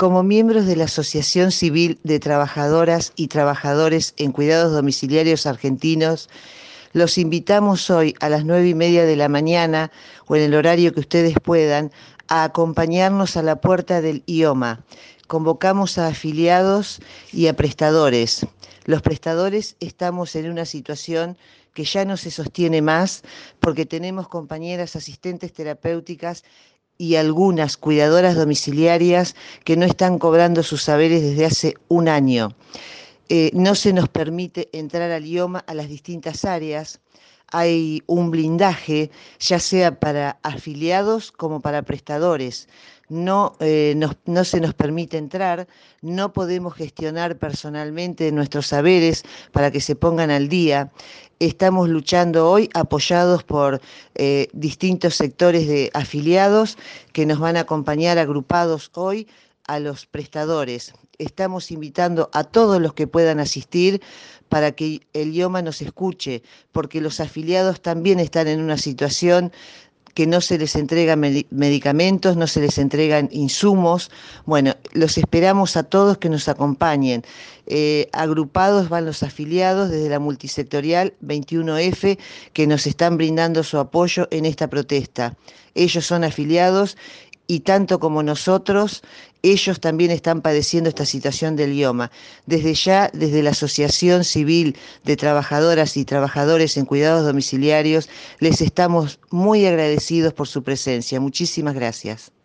Como miembros de la Asociación Civil de Trabajadoras y Trabajadores en Cuidados Domiciliarios Argentinos, los invitamos hoy a las 9:30 de la mañana o en el horario que ustedes puedan a acompañarnos a la puerta del IOMA. Convocamos a afiliados y a prestadores. Los prestadores estamos en una situación que ya no se sostiene más porque tenemos compañeras asistentes terapéuticas y algunas cuidadoras domiciliarias que no están cobrando sus saberes desde hace un año. No se nos permite entrar al IOMA a las distintas áreas. Hay un blindaje, ya sea para afiliados como para prestadores. No se nos permite entrar, no podemos gestionar personalmente nuestros saberes para que se pongan al día. Estamos luchando hoy apoyados por distintos sectores de afiliados que nos van a acompañar agrupados hoy a los prestadores. Estamos invitando a todos los que puedan asistir para que el IOMA nos escuche, porque los afiliados también están en una situación que no se les entregan medicamentos, no se les entregan insumos. Bueno, los esperamos a todos que nos acompañen. Agrupados van los afiliados desde la multisectorial 21F que nos están brindando su apoyo en esta protesta. Ellos son afiliados y tanto como nosotros, ellos también están padeciendo esta situación del IOMA. Desde ya, desde la Asociación Civil de Trabajadoras y Trabajadores en Cuidados Domiciliarios, les estamos muy agradecidos por su presencia. Muchísimas gracias.